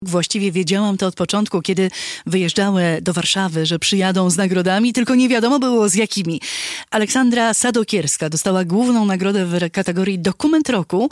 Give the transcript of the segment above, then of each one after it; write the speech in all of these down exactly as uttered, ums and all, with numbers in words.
Właściwie wiedziałam to od początku, kiedy wyjeżdżały do Warszawy, że przyjadą z nagrodami, tylko nie wiadomo było z jakimi. Aleksandra Sadokierska dostała główną nagrodę w kategorii Dokument Roku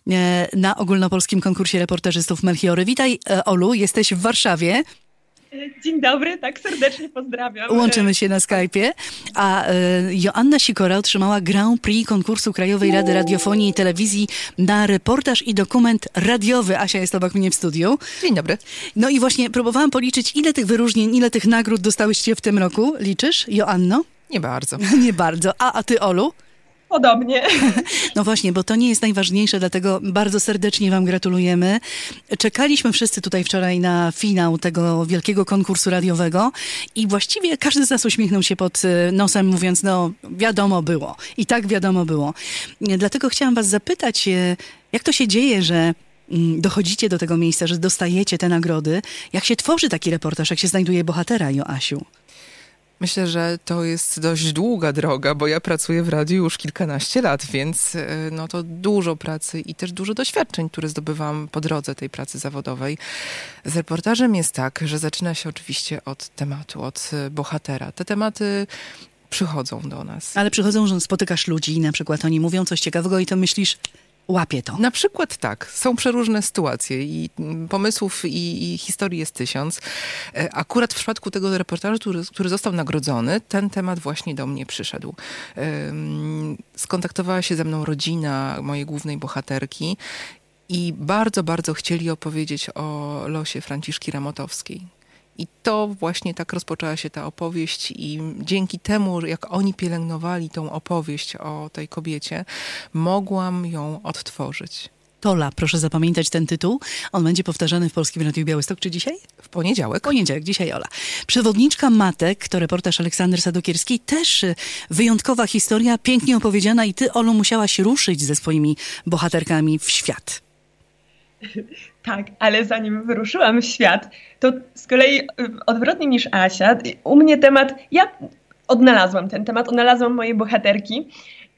na ogólnopolskim konkursie reportażystów Melchiory. Witaj, Olu, jesteś w Warszawie. Dzień dobry, tak serdecznie pozdrawiam. Łączymy się na Skype'ie. A e, Joanna Sikora otrzymała Grand Prix konkursu Krajowej Rady Radiofonii i Telewizji na reportaż i dokument radiowy. Asia jest obok mnie w studiu. Dzień dobry. No i właśnie próbowałam policzyć, ile tych wyróżnień, ile tych nagród dostałyście w tym roku. Liczysz, Joanno? Nie bardzo. Nie bardzo. A, a ty, Olu? Podobnie. No właśnie, bo to nie jest najważniejsze, dlatego bardzo serdecznie wam gratulujemy. Czekaliśmy wszyscy tutaj wczoraj na finał tego wielkiego konkursu radiowego i właściwie każdy z nas uśmiechnął się pod nosem, mówiąc, no wiadomo było. I tak wiadomo było. Dlatego chciałam was zapytać, jak to się dzieje, że dochodzicie do tego miejsca, że dostajecie te nagrody? Jak się tworzy taki reportaż, jak się znajduje bohatera, Joasiu? Myślę, że to jest dość długa droga, bo ja pracuję w radiu już kilkanaście lat, więc no to dużo pracy i też dużo doświadczeń, które zdobywam po drodze tej pracy zawodowej. Z reportażem jest tak, że zaczyna się oczywiście od tematu, od bohatera. Te tematy przychodzą do nas. Ale przychodzą, że spotykasz ludzi i na przykład oni mówią coś ciekawego i to myślisz... Łapie to. Na przykład tak. Są przeróżne sytuacje i pomysłów i, i historii jest tysiąc. Akurat w przypadku tego reportażu, który, który został nagrodzony, ten temat właśnie do mnie przyszedł. Skontaktowała się ze mną rodzina mojej głównej bohaterki i bardzo, bardzo chcieli opowiedzieć o losie Franciszki Ramotowskiej. I to właśnie tak rozpoczęła się ta opowieść i dzięki temu, jak oni pielęgnowali tą opowieść o tej kobiecie, mogłam ją odtworzyć. Tola, proszę zapamiętać ten tytuł. On będzie powtarzany w Polskim Radiu Białystok. Czy dzisiaj? W poniedziałek. W poniedziałek, dzisiaj Ola. Przewodniczka Matek, to reportaż Aleksandry Sadokierskiej. Też wyjątkowa historia, pięknie opowiedziana i ty, Olu, musiałaś ruszyć ze swoimi bohaterkami w świat. Tak, ale zanim wyruszyłam w świat, to z kolei odwrotnie niż Asia, u mnie temat, ja odnalazłam ten temat, odnalazłam moje bohaterki.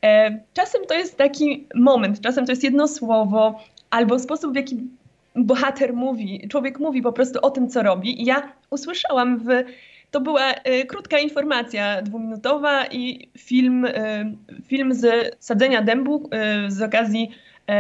Czasem to jest taki moment, czasem to jest jedno słowo albo sposób, w jaki bohater mówi, człowiek mówi po prostu o tym, co robi. I ja usłyszałam, w, to była krótka informacja dwuminutowa i film, film z sadzenia dębu z okazji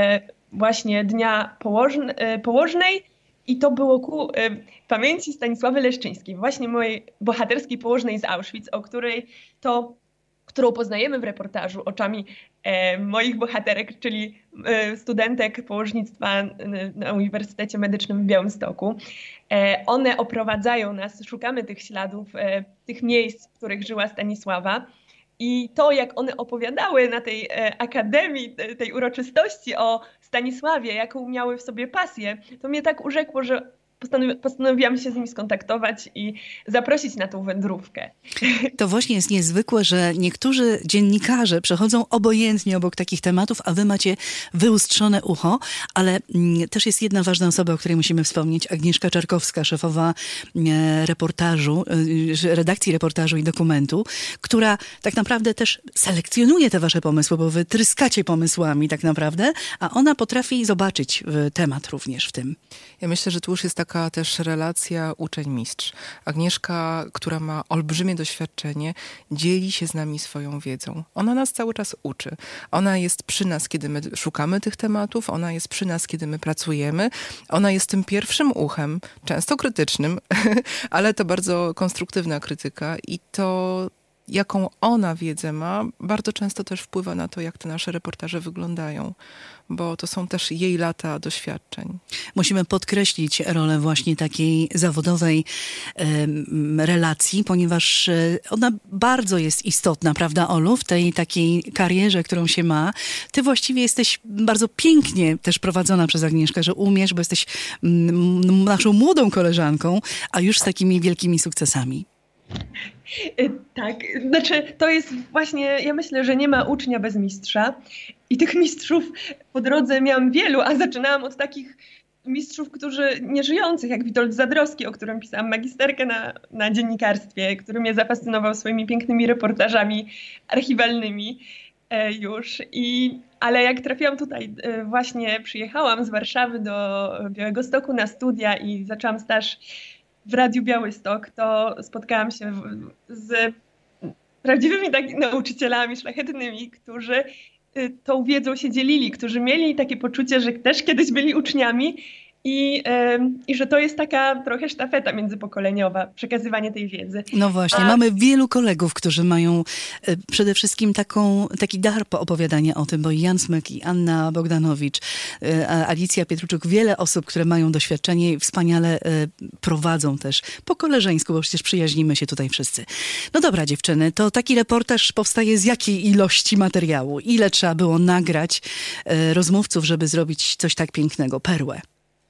właśnie Dnia Położn- Położnej i to było ku y, pamięci Stanisławy Leszczyńskiej, właśnie mojej bohaterskiej położnej z Auschwitz, o której to, którą poznajemy w reportażu oczami e, moich bohaterek, czyli e, studentek położnictwa na Uniwersytecie Medycznym w Białymstoku. E, one oprowadzają nas, szukamy tych śladów, e, tych miejsc, w których żyła Stanisława. I to, jak one opowiadały na tej e, akademii, te, tej uroczystości o Stanisławie, jaką miały w sobie pasję, to mnie tak urzekło, że postanowi- postanowiłam się z nimi skontaktować i zaprosić na tą wędrówkę. To właśnie jest niezwykłe, że niektórzy dziennikarze przechodzą obojętnie obok takich tematów, a wy macie wyustrzone ucho, ale mm, też jest jedna ważna osoba, o której musimy wspomnieć, Agnieszka Czarkowska, szefowa e, reportażu, e, redakcji reportażu i dokumentu, która tak naprawdę też selekcjonuje te wasze pomysły, bo wy tryskacie pomysłami tak naprawdę, a ona potrafi zobaczyć e, temat również w tym. Ja myślę, że tu już jest taka też relacja uczeń-mistrz. Agnieszka, która ma olbrzymie doświadczenie, dzieli się z nami swoją wiedzą. Ona nas cały czas uczy. Ona jest przy nas, kiedy my szukamy tych tematów, ona jest przy nas, kiedy my pracujemy. Ona jest tym pierwszym uchem, często krytycznym, ale to bardzo konstruktywna krytyka i to, jaką ona wiedzę ma, bardzo często też wpływa na to, jak te nasze reportaże wyglądają, bo to są też jej lata doświadczeń. Musimy podkreślić rolę właśnie takiej zawodowej e, relacji, ponieważ e, ona bardzo jest istotna, prawda, Olu, w tej takiej karierze, którą się ma. Ty właściwie jesteś bardzo pięknie też prowadzona przez Agnieszkę, że umiesz, bo jesteś m, naszą młodą koleżanką, a już z takimi wielkimi sukcesami. Tak, znaczy to jest właśnie, ja myślę, że nie ma ucznia bez mistrza i tych mistrzów po drodze miałam wielu, a zaczynałam od takich mistrzów, którzy nieżyjących, jak Witold Zadrowski, o którym pisałam magisterkę na, na dziennikarstwie, który mnie zafascynował swoimi pięknymi reportażami archiwalnymi. już. I, ale jak trafiłam tutaj, właśnie przyjechałam z Warszawy do Białegostoku na studia i zaczęłam staż w Radiu Białystok, to spotkałam się z prawdziwymi tak, nauczycielami szlachetnymi, którzy tą wiedzą się dzielili, którzy mieli takie poczucie, że też kiedyś byli uczniami i, i że to jest taka trochę sztafeta międzypokoleniowa, przekazywanie tej wiedzy. No właśnie, A... mamy wielu kolegów, którzy mają przede wszystkim taką, taki dar opowiadania o tym, bo i Jan Smyk, i Anna Bogdanowicz, Alicja Pietruczuk, wiele osób, które mają doświadczenie i wspaniale prowadzą też po koleżeńsku, bo przecież przyjaźnimy się tutaj wszyscy. No dobra, dziewczyny, to taki reportaż powstaje z jakiej ilości materiału? Ile trzeba było nagrać rozmówców, żeby zrobić coś tak pięknego, perłę?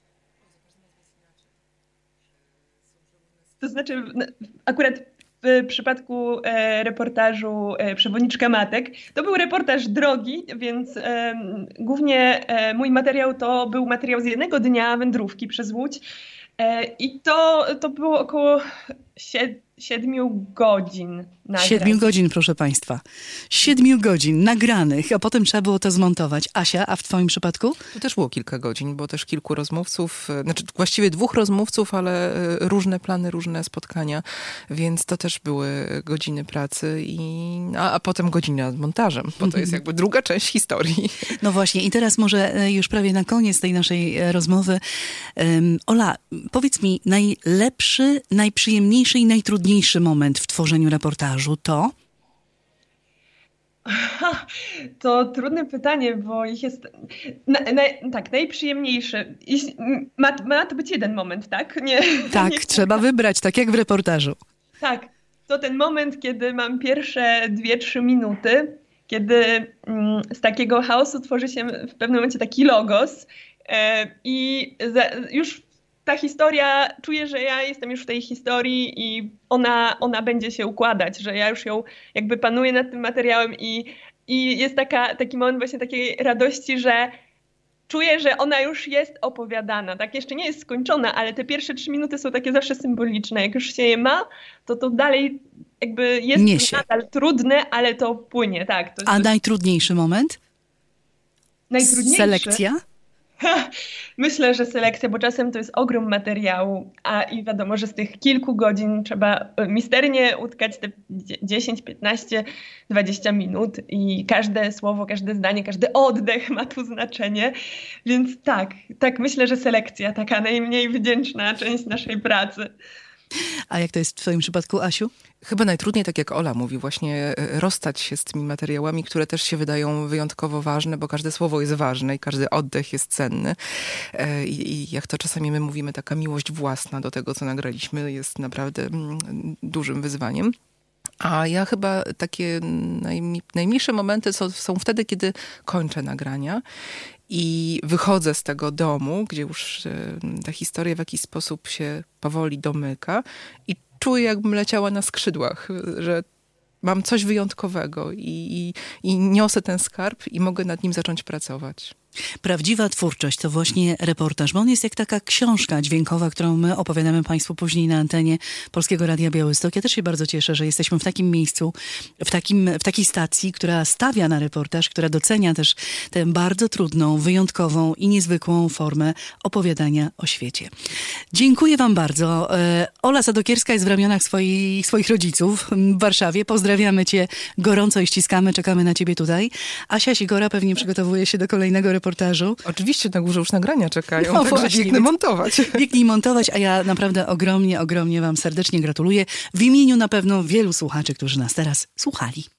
To znaczy, akurat w przypadku e, reportażu e, Przewodniczka Matek, to był reportaż drogi, więc e, głównie e, mój materiał to był materiał z jednego dnia wędrówki przez Łódź e, i to, to było około siedmiu godzin nagrań. Siedmiu godzin, proszę Państwa. Siedmiu godzin nagranych, a potem trzeba było to zmontować. Asia, a w Twoim przypadku? To też było kilka godzin, bo też kilku rozmówców, znaczy właściwie dwóch rozmówców, ale różne plany, różne spotkania, więc to też były godziny pracy, i, a, a potem godziny nad montażem, bo to jest jakby druga część historii. No właśnie, i teraz może już prawie na koniec tej naszej rozmowy. Um, Ola, powiedz mi, najlepszy, najprzyjemniejszy i najtrudniejszy moment w tworzeniu reportażu to? To trudne pytanie, bo ich jest... Na, na, tak, najprzyjemniejszy. Ma, ma to być jeden moment, tak? Nie, tak, nie trzeba wybrać, tak jak w reportażu. Tak, to ten moment, kiedy mam pierwsze dwie, trzy minuty, kiedy mm, z takiego chaosu tworzy się w pewnym momencie taki logos e, i za, już ta historia, czuję, że ja jestem już w tej historii i ona, ona będzie się układać, że ja już ją jakby panuję nad tym materiałem i, i jest taka, taki moment właśnie takiej radości, że czuję, że ona już jest opowiadana, tak? Jeszcze nie jest skończona, ale te pierwsze trzy minuty są takie zawsze symboliczne. Jak już się je ma, to to dalej jakby jest Niesie. Nadal trudne, ale to płynie, tak. To A jest... najtrudniejszy moment? Najtrudniejszy? Selekcja? Myślę, że selekcja, bo czasem to jest ogrom materiału, a i wiadomo, że z tych kilku godzin trzeba misternie utkać te dziesięć, piętnaście, dwadzieścia minut i każde słowo, każde zdanie, każdy oddech ma tu znaczenie, więc tak, tak myślę, że selekcja, taka najmniej wdzięczna część naszej pracy. A jak to jest w twoim przypadku, Asiu? Chyba najtrudniej, tak jak Ola mówi, właśnie rozstać się z tymi materiałami, które też się wydają wyjątkowo ważne, bo każde słowo jest ważne i każdy oddech jest cenny. I, i jak to czasami my mówimy, taka miłość własna do tego, co nagraliśmy, jest naprawdę dużym wyzwaniem. A ja chyba takie najmi, najmilsze momenty są, są wtedy, kiedy kończę nagrania i wychodzę z tego domu, gdzie już ta historia w jakiś sposób się powoli domyka i czuję, jakbym leciała na skrzydłach, że mam coś wyjątkowego i, i, i niosę ten skarb i mogę nad nim zacząć pracować. Prawdziwa twórczość to właśnie reportaż, bo on jest jak taka książka dźwiękowa, którą my opowiadamy Państwu później na antenie Polskiego Radia Białystok. Ja też się bardzo cieszę, że jesteśmy w takim miejscu, w, takim, w takiej stacji, która stawia na reportaż, która docenia też tę bardzo trudną, wyjątkową i niezwykłą formę opowiadania o świecie. Dziękuję wam bardzo. Ola Sadokierska jest w ramionach swoich, swoich rodziców w Warszawie. Pozdrawiamy cię gorąco i ściskamy. Czekamy na ciebie tutaj. Asia Sigora pewnie przygotowuje się do kolejnego reportażu. Oczywiście, na górze już nagrania czekają, no także właśnie, biegnę montować. Biegnij montować, a ja naprawdę ogromnie, ogromnie wam serdecznie gratuluję. W imieniu na pewno wielu słuchaczy, którzy nas teraz słuchali.